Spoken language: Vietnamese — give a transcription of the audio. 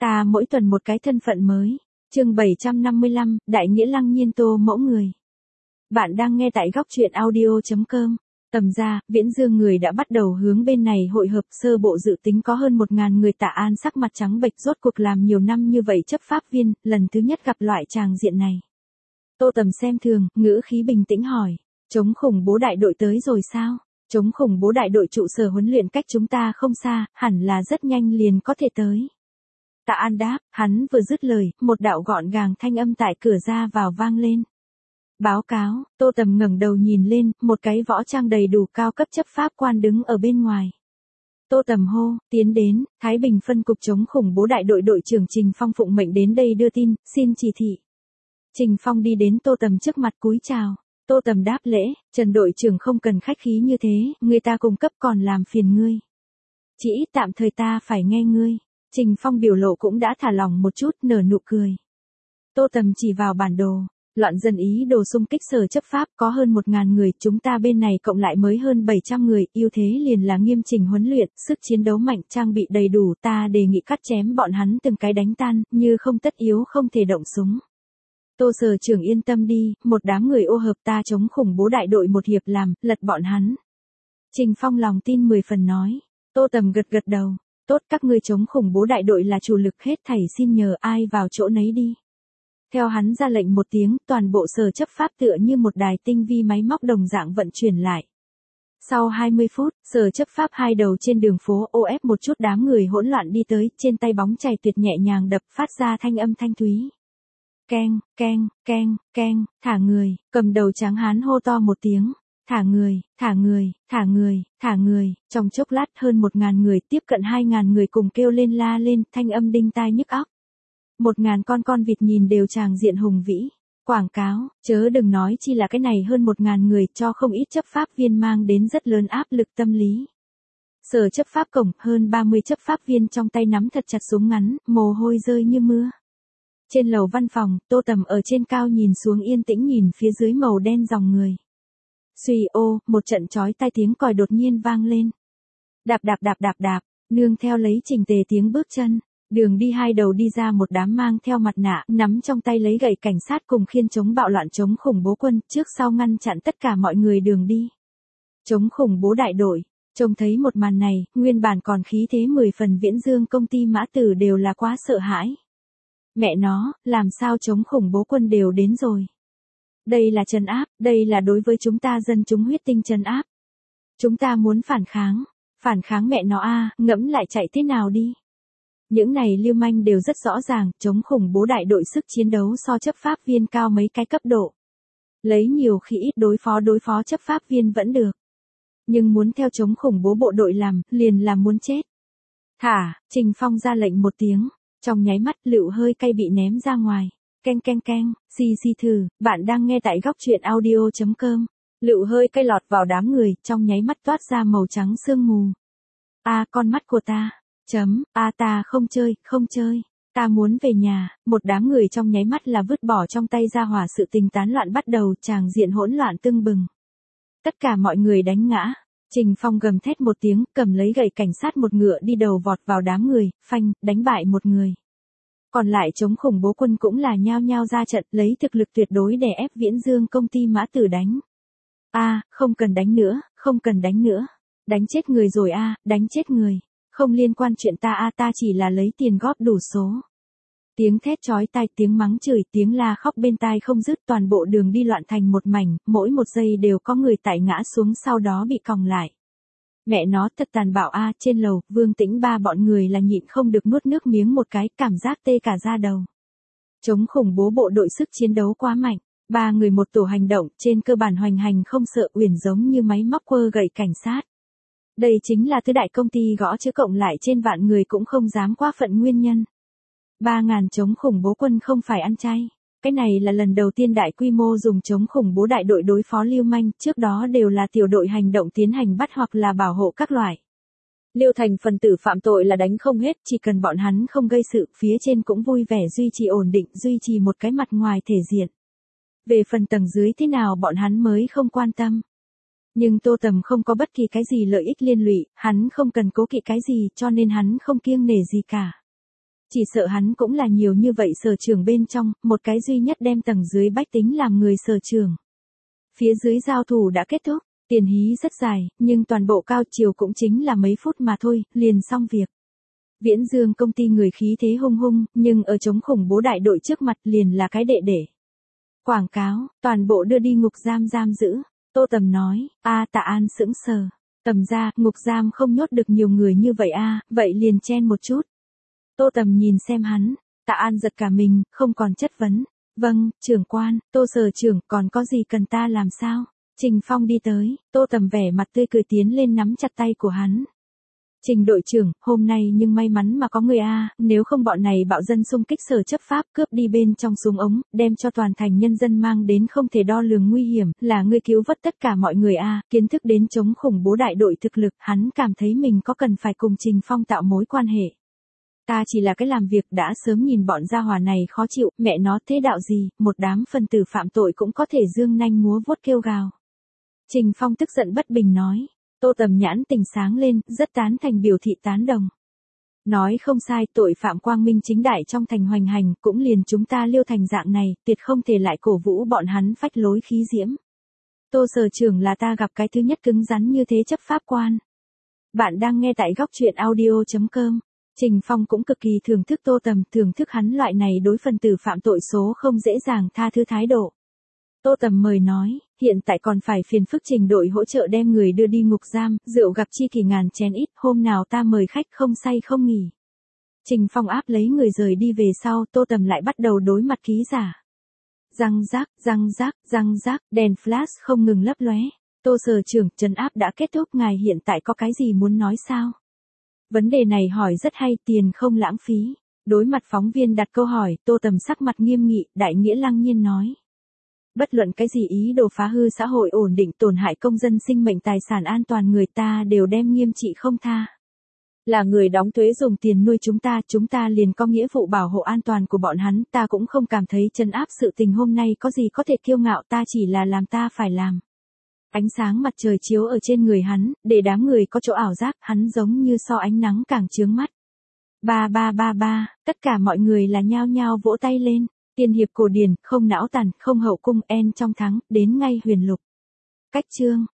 Ta mỗi tuần một cái thân phận mới. Chương 755, Đại nghĩa lăng nhiên Tô mẫu người. Bạn đang nghe tại góc truyện audio.com. Tầm ra, Viễn Dương người đã bắt đầu hướng bên này hội hợp, sơ bộ dự tính có hơn 1.000 người. Tạ An sắc mặt trắng bệch, rốt cuộc làm nhiều năm như vậy chấp pháp viên, lần thứ nhất gặp loại tràng diện này. Tô Tầm xem thường, ngữ khí bình tĩnh hỏi, chống khủng bố đại đội tới rồi sao? Chống khủng bố đại đội trụ sở huấn luyện cách chúng ta không xa, hẳn là rất nhanh liền có thể tới. Tạ An đáp, hắn vừa dứt lời, một đạo gọn gàng thanh âm tại cửa ra vào vang lên. Báo cáo, Tô Tầm ngẩng đầu nhìn lên, một cái võ trang đầy đủ cao cấp chấp pháp quan đứng ở bên ngoài. Tô Tầm hô, tiến đến, Thái Bình phân cục chống khủng bố đại đội đội trưởng Trình Phong phụng mệnh đến đây đưa tin, xin chỉ thị. Trình Phong đi đến Tô Tầm trước mặt cúi chào. Tô Tầm đáp lễ, Trần đội trưởng không cần khách khí như thế, người ta cung cấp còn làm phiền ngươi. Chỉ ít tạm thời ta phải nghe ngươi. Trình Phong biểu lộ cũng đã thả lỏng một chút, nở nụ cười. Tô Tầm chỉ vào bản đồ, loạn dân ý đồ xung kích sở chấp pháp có hơn 1.000 người, chúng ta bên này cộng lại mới hơn 700 người, ưu thế liền là nghiêm chỉnh huấn luyện, sức chiến đấu mạnh, trang bị đầy đủ, ta đề nghị cắt chém bọn hắn từng cái đánh tan, như không tất yếu không thể động súng. Tô sở trưởng yên tâm đi, một đám người ô hợp ta chống khủng bố đại đội một hiệp làm, lật bọn hắn. Trình Phong lòng tin 10 phần nói. Tô Tầm gật gật đầu. Tốt, các ngươi chống khủng bố đại đội là chủ lực, hết thảy xin nhờ ai vào chỗ nấy đi. Theo hắn ra lệnh một tiếng, toàn bộ sở chấp pháp tựa như một đài tinh vi máy móc đồng dạng vận chuyển lại. Sau 20 phút, sở chấp pháp hai đầu trên đường phố OF một chút đám người hỗn loạn đi tới, trên tay bóng chày tuyệt nhẹ nhàng đập phát ra thanh âm thanh thúy. Keng, keng, keng, keng, thả người, cầm đầu tráng hán hô to một tiếng. Thả người, thả người, thả người, thả người, trong chốc lát hơn 1.000 người, tiếp cận 2.000 người cùng kêu lên la lên, thanh âm đinh tai nhức óc. 1.000 con vịt nhìn đều tràng diện hùng vĩ. Quảng cáo, chớ đừng nói chi là cái này hơn 1.000 người cho không ít chấp pháp viên mang đến rất lớn áp lực tâm lý. Sở chấp pháp cổng, hơn 30 chấp pháp viên trong tay nắm thật chặt súng ngắn, mồ hôi rơi như mưa. Trên lầu văn phòng, Tô Tầm ở trên cao nhìn xuống yên tĩnh nhìn phía dưới màu đen dòng người. Xuy ô, một trận chói tai tiếng còi đột nhiên vang lên. Đạp đạp đạp đạp đạp, nương theo lấy chỉnh tề tiếng bước chân, đường đi hai đầu đi ra một đám mang theo mặt nạ, nắm trong tay lấy gậy cảnh sát cùng khiên chống bạo loạn chống khủng bố quân, trước sau ngăn chặn tất cả mọi người đường đi. Chống khủng bố đại đội, trông thấy một màn này, nguyên bản còn khí thế 10 phần Viễn Dương công ty Mã Tử đều là quá sợ hãi. Mẹ nó, làm sao chống khủng bố quân đều đến rồi. Đây là trấn áp, đây là đối với chúng ta dân chúng huyết tinh trấn áp. Chúng ta muốn phản kháng mẹ nó a, ngẫm lại chạy thế nào đi. Những này lưu manh đều rất rõ ràng, chống khủng bố đại đội sức chiến đấu so chấp pháp viên cao mấy cái cấp độ. Lấy nhiều khi ít đối phó chấp pháp viên vẫn được. Nhưng muốn theo chống khủng bố bộ đội làm, liền là muốn chết. Thả, Trình Phong ra lệnh một tiếng, trong nháy mắt lựu hơi cay bị ném ra ngoài. Keng keng keng, xì thử, bạn đang nghe tại góc truyện audio.com. Lựu hơi cay lọt vào đám người, trong nháy mắt toát ra màu trắng sương mù. Con mắt của ta. Ta không chơi. Ta muốn về nhà. Một đám người trong nháy mắt là vứt bỏ trong tay ra hỏa, sự tình tán loạn bắt đầu, tràng diện hỗn loạn tưng bừng. Tất cả mọi người đánh ngã. Trình Phong gầm thét một tiếng, cầm lấy gậy cảnh sát một ngựa đi đầu vọt vào đám người, phanh, đánh bại một người. Còn lại chống khủng bố quân cũng là nhao nhao ra trận, lấy thực lực tuyệt đối đè ép Viễn Dương công ty Mã Tử đánh. Không cần đánh nữa. Đánh chết người rồi đánh chết người. Không liên quan chuyện ta chỉ là lấy tiền góp đủ số. Tiếng thét chói tai, tiếng mắng chửi, tiếng la khóc bên tai không dứt, toàn bộ đường đi loạn thành một mảnh, mỗi một giây đều có người tại ngã xuống sau đó bị còng lại. Mẹ nó thật tàn bạo trên lầu, Vương Tĩnh ba bọn người là nhịn không được nuốt nước miếng một cái, cảm giác tê cả da đầu. Chống khủng bố bộ đội sức chiến đấu quá mạnh, 3 người một tổ hành động, trên cơ bản hoành hành không sợ uyển giống như máy móc quơ gậy cảnh sát. Đây chính là tứ đại công ty gõ chữ cộng lại trên vạn người cũng không dám quá phận nguyên nhân. 3.000 chống khủng bố quân không phải ăn chay. Cái này là lần đầu tiên đại quy mô dùng chống khủng bố đại đội đối phó lưu manh, trước đó đều là tiểu đội hành động tiến hành bắt hoặc là bảo hộ các loại. Liêu thành phần tử phạm tội là đánh không hết, chỉ cần bọn hắn không gây sự, phía trên cũng vui vẻ duy trì ổn định, duy trì một cái mặt ngoài thể diện. Về phần tầng dưới thế nào bọn hắn mới không quan tâm. Nhưng Tô Tầm không có bất kỳ cái gì lợi ích liên lụy, hắn không cần cố kỵ cái gì cho nên hắn không kiêng nể gì cả. Chỉ sợ hắn cũng là nhiều như vậy sở trưởng bên trong, một cái duy nhất đem tầng dưới bách tính làm người sở trưởng. Phía dưới giao thủ đã kết thúc, tiền hí rất dài, nhưng toàn bộ cao chiều cũng chính là mấy phút mà thôi, liền xong việc. Viễn Dương công ty người khí thế hung hung, nhưng ở chống khủng bố đại đội trước mặt liền là cái đệ để. Quảng cáo, toàn bộ đưa đi ngục giam giam giữ. Tô Tầm nói, Tạ An sững sờ. Tầm ra, ngục giam không nhốt được nhiều người như vậy vậy liền chen một chút. Tô Tầm nhìn xem hắn, Tạ An giật cả mình, không còn chất vấn. Vâng, trưởng quan, Tô sở trưởng, còn có gì cần ta làm sao? Trình Phong đi tới, Tô Tầm vẻ mặt tươi cười tiến lên nắm chặt tay của hắn. Trình đội trưởng, hôm nay nhưng may mắn mà có người nếu không bọn này bạo dân xung kích sở chấp pháp cướp đi bên trong súng ống, đem cho toàn thành nhân dân mang đến không thể đo lường nguy hiểm, là ngươi cứu vớt tất cả mọi người kiến thức đến chống khủng bố đại đội thực lực, hắn cảm thấy mình có cần phải cùng Trình Phong tạo mối quan hệ. Ta chỉ là cái làm việc đã sớm nhìn bọn gia hỏa này khó chịu, mẹ nó thế đạo gì, một đám phần tử phạm tội cũng có thể dương nanh múa vuốt kêu gào. Trình Phong tức giận bất bình nói. Tô Tầm nhãn tình sáng lên, rất tán thành biểu thị tán đồng. Nói không sai, tội phạm quang minh chính đại trong thành hoành hành, cũng liền chúng ta Liêu thành dạng này, tuyệt không thể lại cổ vũ bọn hắn phách lối khí diễm. Tô sở trưởng là ta gặp cái thứ nhất cứng rắn như thế chấp pháp quan. Bạn đang nghe tại góc truyện audio.com. Trình Phong cũng cực kỳ thưởng thức Tô Tầm, thưởng thức hắn loại này đối phần tử phạm tội số không dễ dàng tha thứ thái độ. Tô Tầm mời nói, hiện tại còn phải phiền phức Trình đội hỗ trợ đem người đưa đi ngục giam, rượu gặp chi kỷ ngàn chén ít, hôm nào ta mời khách không say không nghỉ. Trình Phong áp lấy người rời đi về sau, Tô Tầm lại bắt đầu đối mặt ký giả. Răng rác, răng rác, răng rác, đèn flash không ngừng lấp lóe. Tô sở trưởng, trấn áp đã kết thúc, ngài hiện tại có cái gì muốn nói sao? Vấn đề này hỏi rất hay, tiền không lãng phí. Đối mặt phóng viên đặt câu hỏi, Tô Tầm sắc mặt nghiêm nghị, đại nghĩa lăng nhiên nói. Bất luận cái gì ý đồ phá hư xã hội ổn định, tổn hại công dân sinh mệnh tài sản an toàn người ta đều đem nghiêm trị không tha. Là người đóng thuế dùng tiền nuôi chúng ta liền có nghĩa vụ bảo hộ an toàn của bọn hắn, ta cũng không cảm thấy trấn áp sự tình hôm nay có gì có thể kiêu ngạo, ta chỉ là làm ta phải làm. Ánh sáng mặt trời chiếu ở trên người hắn, để đám người có chỗ ảo giác, hắn giống như so ánh nắng càng chướng mắt. Ba, tất cả mọi người là nhao nhao vỗ tay lên. Tiên hiệp cổ điển, không não tàn, không hậu cung, en trong thắng, đến ngay huyền lục. Cách chương.